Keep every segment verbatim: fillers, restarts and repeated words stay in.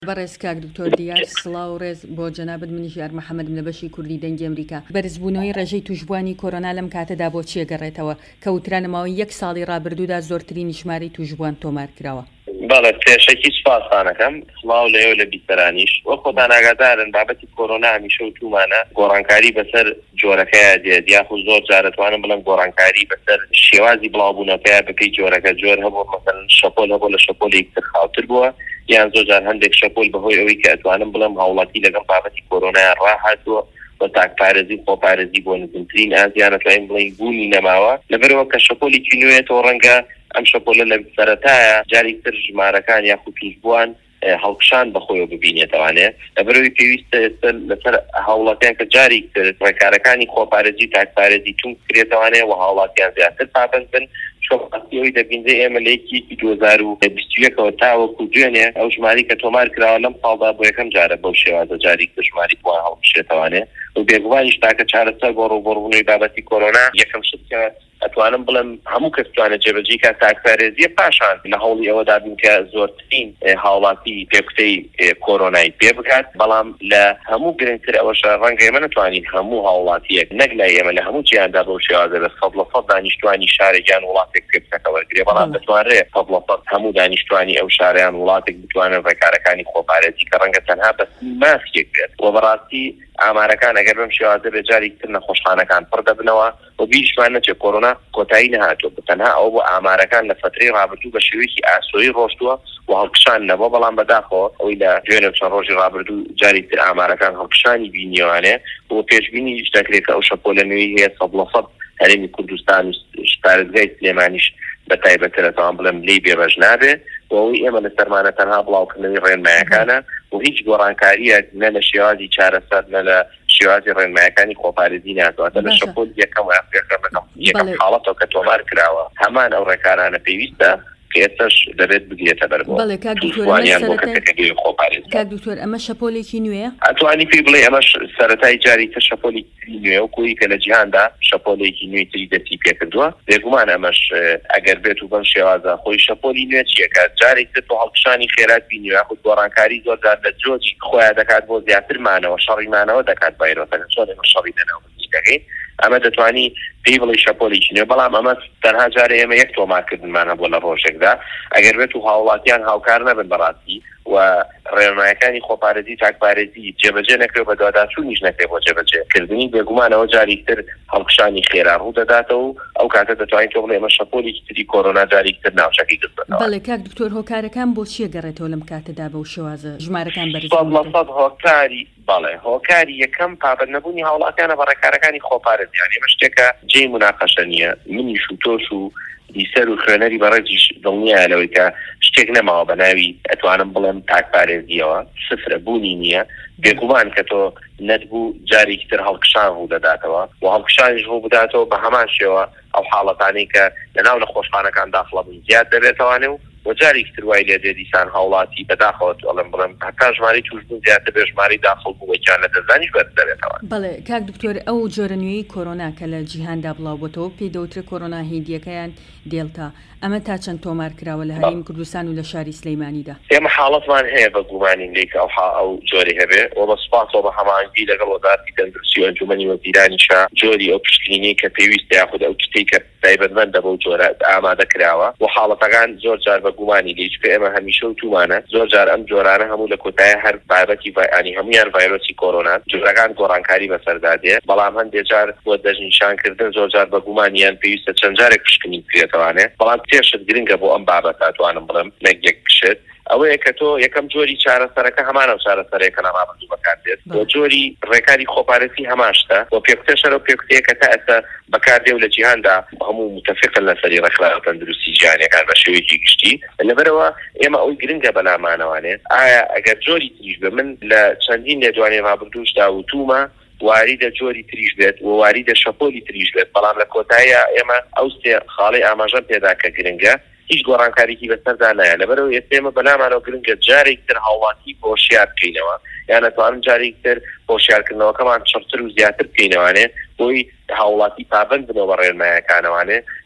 بەڕێز کاک دکتۆر دیار سڵاو ڕێز بۆ جەنابەت منیش یار محەممەدم لە بەشی کوردی دەنگی ئەمریکا. بەرزبوونەوەی ڕێژەی توشبوانی کۆرۆنا لەم کاتەدا بۆ چیە گەڕێتەوە کە وترانەماوەی یەک ساڵی ڕابردوودا زۆرترین ژمارەی توشبوان تۆمار کراوە؟ بەڵێ پێشەکی سوپاسانەکەم سڵاو لەێو لە بیستەرانیش وە خۆتان ئاگادارن بابەتی کۆرۆنا هەمیشە و تومانە گۆڕانکاری بەسەر جۆرەکەیە دێت یاخود زۆر جارەتوانم بڵم گۆڕانکاری بەسەر شێوازی بڵاوبوونەکەیە بکەی جۆرەکە جۆر هەبوو مەسەڵەن شەپۆل هەبوو لە شەپۆلی یەکتر خاوتر بووە یان زۆر جار هەندێک شەپۆل بەهۆی ئەوەی کە ئەتوانم بڵم هاوڵاتی لەگەڵ بابەتی کۆرۆنایان ڕاهاتووە بە تاکپارێزی خۆپارێزی بۆ نزمترین ئازیانە توانین بڵین بوونی نەماوە لەبەرەوە کە شەپۆلێکی نوێتەوە ڕەنگە ئەم شەپۆلە لە سەرەتایە جارێکتر ژمارەکان یاخود توشبوان هەڵکشان بەخۆیەوە ببینێتەوانێ لەبەرەوەی پێویستە لەسەر هاوڵاتیان کە جارێکتر ڕێکارەکانی خۆپارێزی تاکپارێزی چون بکرێتەوانێ و هاوڵاتیان زیاتر پابند بن شۆڕاستی دەبینجێ ئێمە لە یەکی دو هەزار و بیست و یەکەوە تاوەکو دوێنێ ئەو ژماری کە تۆمار کراوە لەم ساڵدا بۆ یەکەم جارە بەو شێوازە جارێکتر ژماری بووان هەڵبژێتەوانێ و بێگومانیش تاکە چارەسەر بۆ ڕووبەڕوونەوەی بابەتی کۆرۆنا یەکەم شتکە ئەتوانم بڵم هەموو کەس توانێت جێبەجێ کە تاکپارێزیە پاشان لە هەوڵی ئەوەدا بین کە زۆرترین هاوڵاتی پێکوتەی کۆرۆنای پێ بکات بەڵام لە هەموو گرنگتر ئەوەش ڕەنگە ئێمە نتوانین هەموو هاوڵاتیەک نەک لای ئێمە لە هەموو جیهاندا بەو شێوازە لە سەد لە سەد دانیشتوانی شارێکیان وڵاتێک پێ بکاتە وەرگرێ بەڵام دەتوانرێت سەد لە سەد هەموو دانیشتوانی ئەو شارەیان وڵاتێک بتوانن ڕێکارەکانی خۆپارێزی کە ڕەنگە تەنها بەس ماسکێک بێت و بەڕاستی ئامارەکان ئەگەر بەم شێوازە بێ جارێکتر نەخۆشخانەکان پڕ دەبنەوە و بیشمان نەچێت کۆرۆنا کۆتایی نەهاتووە بتەنها ئەو بۆ ئامارەکان لە فترەی ڕابردوو بە شێوەیەکی ئاسۆیی ڕۆشتووە و هەڵکشان نەبووە بەڵام بەداخەوە ئەوەی لە دوێنێ چەند ڕۆژی ڕابردوو جارێکتر ئامارەکان هەڵکشانی بینیوانێ و پێشبینیش دەکرێت کە ئەو شەپۆلە نوێی هەیە سەد لە سەد هەرێمی کوردستان و پارێزگای سلێمانیش بەتایبەترەوەتان بڵێم لێی بێبەش نابێ و ئەوەی ئێمە لە سەرمانە تەنها بڵاوکردنەوەی ڕێنمایەکانە و هیچ گۆڕانکاریەک نە لە شێوازی چارەسەر نە لە شێوازی ڕێنمایەکانی خۆپارێزی ناتواتە لە شەپۆل یەکەم یەکەم حاڵەتەوە کە تۆمار کراوە هەمان ئەو ڕێکارانە پێویستە کێسەش دەبێت بگرێتە بەرەوە. بەڵێ کاک دکتۆر ئەمە شەپۆلێکی نوێیە؟ ئەتوانی پێی بڵێ ئەمەش سەرەتای جاریتر شەپۆلێکی نوێ و کۆی کە لە جیهاندا شەپۆلێکی نوێتری دەستی پێکردووە بێگومان ئەمەش ئەگەر بێت و بەم شێوازە خۆی شەپۆلی نوێ چیەکە جارێکتر تۆ هەڵکشانی خێرات بینی یاخود گۆڕانکاری زۆر جار لە جۆجی خۆیان دەکات بۆ زیاترمانەوە شەڕیمانەوە دەکات بایرۆتەکە چۆن ئێمە شەڕی دەناو دەکەین ئەمە دەتوانی پێی بڵێ شەپۆلێکی نوێ بەڵام ئەمە تەنها جارێ ئێمە یەک تۆمارکردنمانە بۆ لە ڕۆژێکدا ئەگەر بێت و هاوڵاتیان هاوکار نەبن بەڕاستی و ڕێنمایەکانی خۆپارێزی تاکپارێزی جێبەجێ نەکرێت بە دوواداچوونیش نەکرێت بۆ جێبەجێکردنی بێگومانەوە جارێکتر هەڵکشانی خێرا ڕوو دەداتەوە و ئەو کاتە دەتوانین تۆ بڵێ ئێمە شەپۆلێکی تری کۆرۆنا جارێکتر ناوچەکەی گرتبێتەوە. بەڵێ کاک دکتۆر هۆکارەکان بۆ چیە گەڕێتەوە لەم کاتەدا بەو شێوازە ژمارەکان بەرز سەد هۆکاری بەڵێ هۆکاری یەکەم پابند نەبوونی هاوڵاتیانە بە ڕێکارەکانی خۆپارێزیان ئێمە شتێکە جێی مناقەشە نییە منیش و تۆش و دیسەر و خوێنەری بەڕێزیش دڵنیایە لەوەی کە شتێک نەماوە بە ناوی ئەتوانم بڵێم تاکپارێزیەوە سفرە بوونی نییە بێگومان کە تۆ نەتبوو جارێکتر هەڵکشان ڕوو دەداتەوە و هەڵکشانیش ڕوو بداتەوە بە هەمان شێوە ئەو حاڵەتانەی کە لەناو نەخۆشخانەکان داخڵە بوون زیاد دەبێتەوانێ و و جارێکتر وای لێ دێ دیسان هاوڵاتی بەداخەوە ئەڵێم بڵێم هەتا ژماری توشبوون زیاتر بێ ژماری داخڵ بوو وەیان لە دەزانیش بەرز دەبێتەوە. بەڵێ کاک دکتۆر ئەو جۆرە نوێی کۆرۆنا کە لە جیهاندا بڵاوبووەتەوە پێی دەوترێت کۆرۆنا هێندیەکەیان دێڵتا ئەمە تا چەند تۆمار کراوە لە هەرێمی کوردستان و لە شاری سلەیمانیدا؟ ئێمە حاڵەتمان هەیە بە گومانین لێک ئەو ئەو جۆری هەبێ و بە سوپاسەوە بە هەماهەنگی لەگەڵ وەزارەتی تەندروستی و ئەنجومەنی وەزیرانیشا جۆری ئەو پشتینەی کە پێویستە یاخود ئەو کتەی کە تایبەتمەندە بەو جۆرە ئامادە کراوە و حاڵەتەکان زۆر جار بە گومانی لێ ئێمە هەمیشە و تومانە زۆر جار ئەم جۆرانە هەموو لە کۆتایە هەر بابەتی ڤایانی هەمویان ڤایرۆسی کۆرۆنا جۆرەکان گۆڕانکاری بەسەردادێ بەڵام هەندێک جار بۆ دەژنیشانکردن زۆر جار بە گومانیان پێویستە چەند جارێک پشکنی بکرێتەوانێ بەڵام پێشت گرنگە بۆ ئەم بابەت ئەتوانم بڵێم نەک یەک پشت ئەوەیە کە تۆ یەکەم جۆری چارەسەرەکە هەمانە چارەسەرەکە نەڕابردوو بەکاردێت بۆ جۆری ڕێکاری خۆپارێزی هەماشتە بۆ پێکوتەشەر و پێکوتەیەکە تا ئێستا بەکاردێ و لە جیهاندا هەموو متفقن لەسەری ڕێکخراوە تەندروستی جیهانیەکان بە شێوەیەکی گشتی لەبەرەوە ئێمە ئەوی گرنگە بەلامانەوانێت ئایا ئەگەر جۆری تریش بێ من لە چەندین لێدوانێ ڕابردووشدا وتومە واریدە جۆری تریش بێت و واریدە شەپۆلی تریش بێت بەڵام لە کۆتاییە ئێمە ئەو سێ خاڵی ئاماژە پێدا کە گرنگە هیچ گۆڕانکاریکی بەسەردا نایە لەبەرەوە ئێمە بەلامانەوە گرنگە جارێکتر هاوڵاتی هۆشیار بکەینەوە یان ئەتوانن جارێکتر هۆشیارکردنەوەکەمان چڕتر و زیاتر بکەینەوانێ بۆی هاوڵاتی پابند بنەوە بە ڕێنمایەکانەوانێ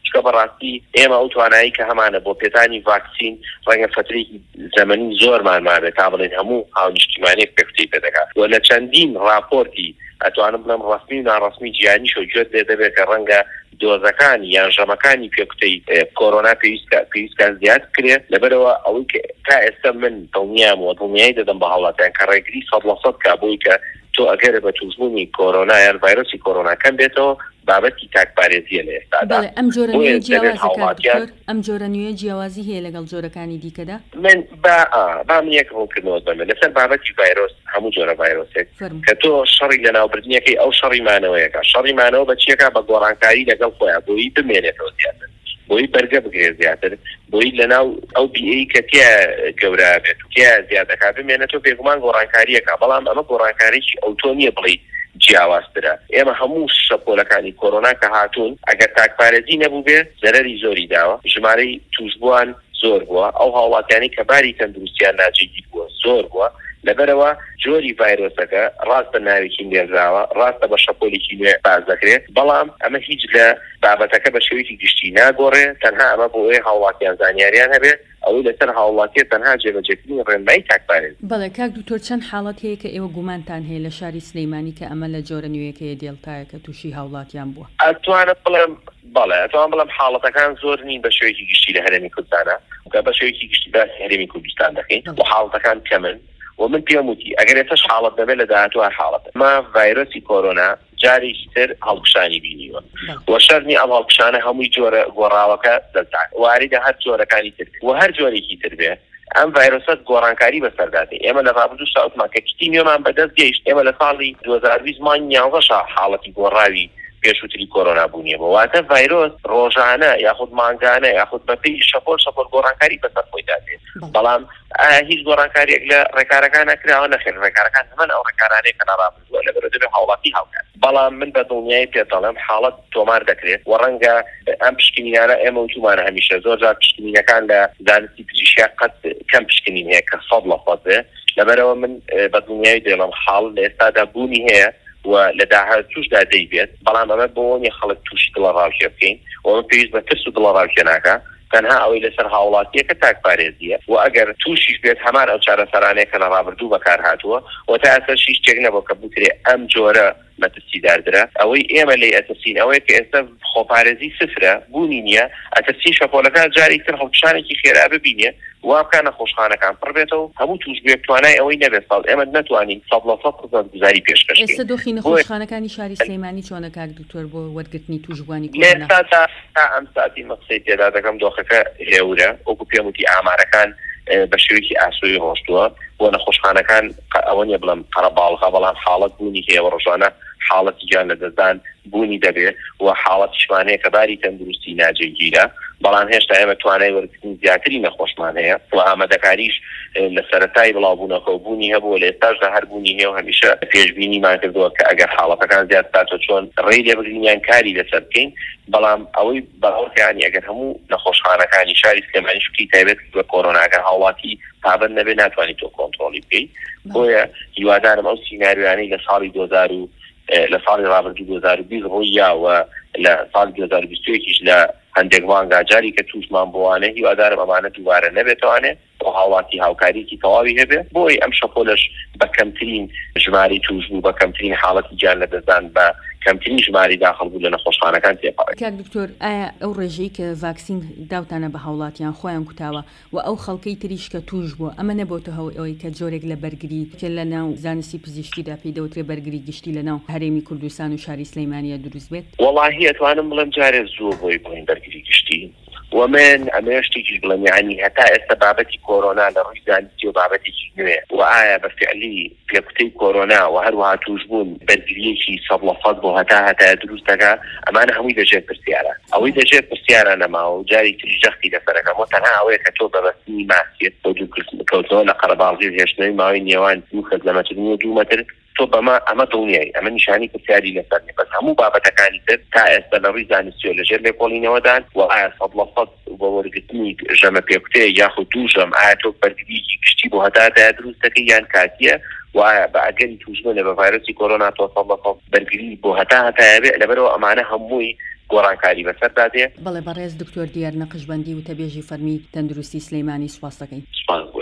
چکە بەڕاستی ئێمە ئەو توانایی کە هەمانە بۆ پێدانی ڤاکسین ڕەنگە فترێکی زەمەنی زۆرمان مابێت تا بڵێن هەموو هاونیشتیمانێک پێکوتەی پێدەکات و لە چەندین راپۆرتی ئەتوانم بڵێم ڕەسمی و ناڕەسمی جیهانیش و گوێت لێ دەبێت کە ڕەنگە دۆزەکانی یان ژەمەکانی پێکوتەی کۆرۆنا پێویستکان زیاد کرێت لەبەرەوە ئەوەی تا ئێستا من دڵنیام و دڵنیایی دەدەم بە هاوڵاتیان کە ڕێگری سەد لە سەد کا بۆی کە تۆ ئەگەرە بە تووشبوونی کۆرۆنا یان ڤایرۆسی کۆرۆنا کەم بێتەوە بابەتی تاکپارێزیە لە ئێستادا. ئەم جۆرە نوێ جیاوازی ئەم جۆرە نوێ جیاوازی هەیە لەگەڵ جۆرەکانی دیکەدا؟ من با با من یەک ڕوونکردنەوە بەمە لەسەر بابەتی ڤایرۆس هەموو جۆرە ڤایرۆسێک کە تۆ شەڕی لە ناوبردنیەکەی ئەو شەڕی مانەوەیەکە شەڕی مانەوە بە چیەکە بە گۆڕانکاری لەگەڵ خۆیان بۆی بمێنێتەوە زیاتر بۆی بەرگە بگرێت زیاتر بۆی لەناو ئەو بیئی کە تیا گەورە بێت و تیا زیادەکە بمێنێتەوە بێگومان گۆڕانکاریەکە بەڵام ئەمە گۆڕانکاریی ئەوتۆنیە بڵێ جیاوازترە. ئێمە هەموو شەپۆلەکانی کۆرۆنا کە هاتوون ئەگەر تاکپارێزی نەبوو بێ زەرەری زۆری داوە ژمارەی تووشبووان زۆر بووە ئەو هاوڵاتیانی کە باری تەندروستیان ناجێگیر بووە زۆر بووە لەبەرەوە جۆری ڤایرۆسەکە ڕاست بە ناوێکی نێزراوە ڕاستە بە شەپۆلێکی نوێ باز دەکرێت بەڵام ئەمە هیچ لە بابەتەکە بە شێوەیەکی گشتی ناگۆڕێ تەنها ئەمە بۆ ئەوەی هاوڵاتیان زانیاریان هەبێت ئەوەی لەسەر هاوڵاتیە تەنها جێبەجێکردنی ڕێنمایی تاکپارێز. بەڵێ کاک دوکتۆر چەند حاڵەت هەیە کە ئێوە گومانتان هەیە لە شاری سلەیمانی کە ئەمە لە جۆرە نوێیەکەیە دێڵتایە کە تووشی هاوڵاتیان بووە؟ ئەتوانم بڵێم بەڵێ ئەتوانم بڵێم حاڵەتەکان زۆر نین بە شێوەیەکی گشتی لە هەرێمی کوردستانە کە بە شێوەیەکی گشتی باسی هەرێمی کوردستان دەکەین و حاڵەتەکان کەمن و من پێم وتی ئەگەر ئێستاش حاڵەت دەبێت لە داهاتوە حاڵەتە ما ڤایرۆسی کۆرۆنا جارێکی تر هەڵکشانی بینیوە و شەرنی ئەم هەڵکشانە هەمووی جۆرە گۆڕاوەکە دەستان واریدە هەر جۆرەکانی تر و هەر جۆرێکی تر بێ ئەم ڤایرۆسەت گۆڕانکاری بەسەرداتی ئێمە لە ڕابردوو ساوتمان کە کتی نوێمان بەدەست گەیشت ئێمە لە ساڵی دوو هەزار و بیست مانگی یانزە حاڵەتی گۆڕاوی پێشووتری کۆرۆنا بوونیە واتە ڤایرۆس ڕۆژانە یاخود مانگانە یاخود بەپێی شەپۆل شەپۆل گۆڕانکاری بەسەر خۆی دادێت بەڵام هیچ گۆڕانکاریێک لە ڕێکارەکان نەکراوە نەخێر ڕێکارەکان هەمان ئەو ڕێکارانەیە کە ناڕابردووە لەبەرەوە دەبێت هاوڵاتی هاوکات بەڵام من بە دڵنیایی پێ دەڵێم حاڵەت تۆمار دەکرێت و ڕەنگە ئەم پشکنینانە ئێمە وتومانە هەمیشە زۆر جار پشکنینەکان لە زانستی پزیشکیا قەت کەم پشکنین هەیە کە سەد لە سەد لەبەرەوە من بە دڵنیایی دێڵم حاڵ لە ئێستادا بوونی هەیە و لە داهاتووشدا دەیبێت بەڵام ئەمە بۆنی خەڵک تووشی دڵە ڕاوکێ بکەین و من پێویست بە ترس و دڵە ڕاوکێ ناکە تەنها ئەوەی لەسەر هاوڵاتیەکە تاکپارێزیە و ئەگەر تووشیش بێت هەمان ئەو چارەسەرانەیە کە لە ڕابردوو بەکار هاتووە و تا ئەسەر شیش شتێک نەبوو کە بوترێ ئەم جۆرە مەترسیداردرا ئەوەی ئێمە لێ ئەتەسین ئەوەیە کە ئێستا خۆپارێزی سفرە بوونی نییە ئەتەسین شەپۆلەکان جاری تر هەڵکشانێکی خێرا ببینێ وابکە نەخۆشخانەکان پڕ بێتەوە هەموو تووش بێت توانای ئەوەی نەبێت ساڵ ئێمە نەتوانین سەد لە سەد خزمەتگوزاری پێشکەش ئێستا دۆخی نەخۆشخانەکانی شاری سلەیمانی چۆنە کاک دوکتۆر بۆ وەرگرتنی تووشبوانی کۆرۆنا؟ ئێستا تا ئەم ساعتی مەقسەی تێدا دەکەم دۆخەکە هێورە وەکو پێم وتی ئامارەکان بە شێوەیەکی ئاسووی ڕۆشتووە بۆ نەخۆشخانەکان ئەوە نیە بڵم قەرەباڵغا بەڵام حاڵەت بوونی هەیە ڕۆژانە حاڵەتی گیان لە دەستدان بوونی دەبێت و حاڵەتیشمانەیە کە باری تەندروستی ناجێگیرە بەڵام هێشتا ئێمە توانای وەرگرتنی زیاتری نەخۆشمان هەیە و ئامادەکاریش لە سەرەتای بڵاوبوونەوە بوونی هەبوو لە ئێستاشدا هەر بوونی هەیە و هەمیشە پێشبینیمان کردووە کە ئەگەر حاڵەتەکان زیاد باتەوە چۆن ڕێی لێبگرینیان کاری لەسەر بکەین بەڵام ئەوەی بەڕۆکیانی ئەگەر هەموو نەخۆشخانەکانی شاری سلێمانی شوکی تایبەت بە کۆرۆنا ئەگەر هاوڵاتی پابەند نەبێ ناتوانیت تۆ کۆنتڕۆلی بکەیت بۆیە هیوادارم ئەو سیناریوانەی لە ساڵی دوو هەزار و لە ساڵی ڕابردوو دوو هەزار و بیست ڕۆیاوە لە ساڵی دوو هەزار و بیست و یەکیش لە هەندێک مانگا جاری کە تووشمان بوانێ هیوادارم ئەمانە دووبارە نەبێتوانێ بۆ هاوڵاتی هاوکاریکی تەواوی هەبێ بۆی ئەم شەپۆلەش بە کەمترین ژماری تووش بوو بە کەمترین حاڵەتی گیان لە دەستدان بە کەمترین ژماری داخل بوو لە نەخۆشخانەکان تێپەڕێت. کاک دکتۆر ئایا ئەو ڕێژەی کە ڤاکسین داوتانە بە هاوڵاتیان خۆیان کوتاوە و ئەو خەڵکەی تریش کە توش بووە ئەمە نەبووتە هەوڵ ئەوەی کە جۆرێک لە بەرگری کە لە ناو زانستی پزیشکیدا پێی دەوترێ بەرگری گشتی لە ناو هەرێمی کوردستان و شاری سلەیمانیە دروست بێت؟ وەڵاهی ئەتوانم بڵێم جارێ زوو بۆی بۆین بەرگری گشتی ومن ئەمێشتێکی بڵێم یعنی هەتا ئێستا بابەتی کۆرۆنا لە ڕووی زانستی و بابەتێکی نوێ و ئایا بە فعلی پێکوتەی کۆرۆنا و هەروەها تووشبوون بەرگریەکی سەد لە سەد بۆ هەتا هەتا دروست دەکا ئەمانە هەمووی دەژێت پرسیارە ئەوەی دەژێت پرسیارە نەماوە و جاری تریش جەختی لەسەرەکەم و تەنها ئەوەیە کە تۆ بەبەستنی ماسیێت بۆ دووکەوتنەوە لە قەرەباڵغی هێشتنەوەی ماوەی نێوان دوو خەت لە مەترنی و دوو مەتر تۆ بەمە ئەمە دڵنیایی ئەمە نیشانی پرسیاری لەسەر نیە بەس هەموو بابەتەکانی تر تا ئێستا لە ڕووی زانستی و لەژێر لێکۆڵینەوەدان و ئایا سەد لە سەد بۆ وەرگرتنی ژەمە پێکوتەیە یاخود دوو ژەم ئایا تۆ بەرگریەکی گشتی بۆ هەتا هەتا دروست دەکەی یان کاتیە وایە بە ئەگەری تووشبوونە بە ڤایرۆسی کۆرۆنا تۆ سەد لە سەد بەرگری بۆ هەتا هەتایە بێ لەبەرەوە ئەمانە هەمووی گۆڕانکاری بەسەردا دێ. بەڵێ بەڕێز دکتۆر دیار نەقشبەندی و تەبێژی فەرمی تەندروستی سلەیمانی سوپاس دەکەین. سوپاس.